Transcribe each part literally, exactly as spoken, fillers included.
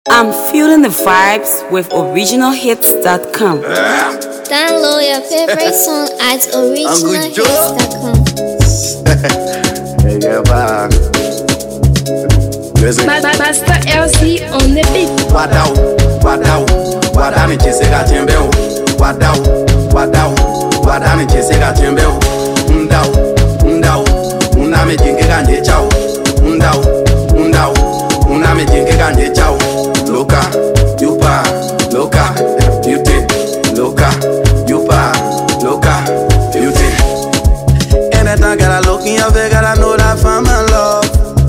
I'm feeling the vibes with original hits dot com. Download your favorite song at original hits dot com. Hey, yeah, bye. Listen. Master L C on the beat. Wadau, wadau, wadani chisega tembeo. Wadau, wadau, wadani chisega tembeo. Undau, undau, uname jinge ganje chao. Undau, undau, uname jinge ganje chao. Loka, yupa, loka, beauty. Loka, yupa, loka, beauty. Anytime that I look in your face, I know that I found my love.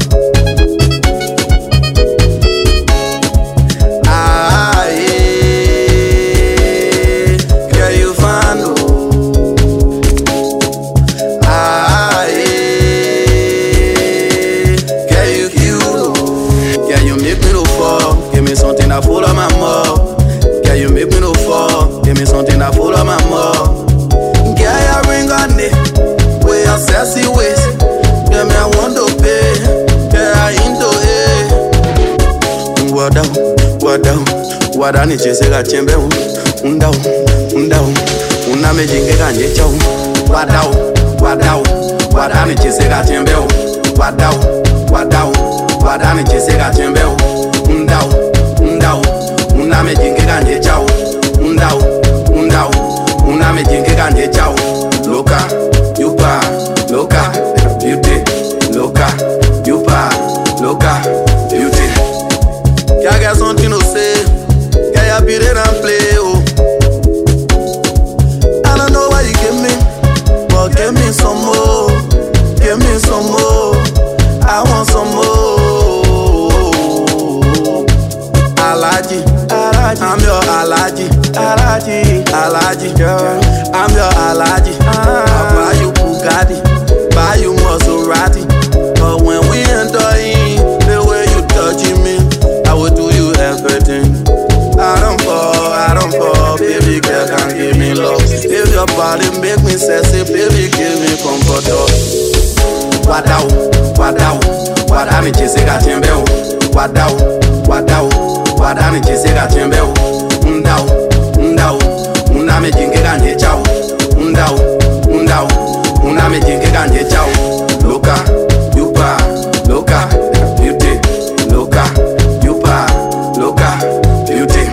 Ah, yeah, girl, you fine, oh. Ah, yeah, girl, you cute, oh. Girl, you make me no fall. Give me something that full of my mouth. Girl, you make me no fall. Give me something that full of my mouth. Girl, you ring on it. With your sassy ways. Girl, me I want to pay. Girl, I into it. Wadau, wadau, wadani chisega chembe. Undau, undau, uname jinge ganje chau. Wadau, wadau, wadani chisega chembe. Wadau, wadau, wadani chisega chembe. Undau, undau, uname jinge ganje chau. Undau, undau, uname jinge ganje chau. Loka, yupa, loka, beauty. Loka, yupa, loka, beauty. Y'all got something to say. Yeah, y'all beat it and play, oh. I don't know why you give me, but give me some more. Give me some more. I want some more. Alaji, Alaji, I'm your Alaji, Alaji, Alaji, girl. I'm your Alaji. I'll buy you Bugatti, buy you Maserati. But when we enter in, the way you touching me, I will do you everything. I don't fall, I don't fall, baby girl can give me love. If your body make me sexy, baby give me comfort. Wadau, wadau, wadani chisega tembeo. Wadau, wadau, wadani chisega tembeo. Undau, undau, uname jinge ganje chao. Undau, undau, uname jinge ganje chao. Loka, yupa, loka, beauty. Loka, yupa, loka, beauty.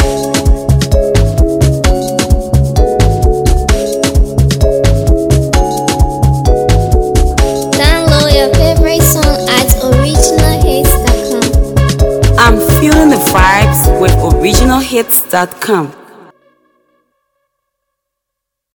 Download your favorite song at original hits dot com. I'm feeling the vibes with original hits dot com.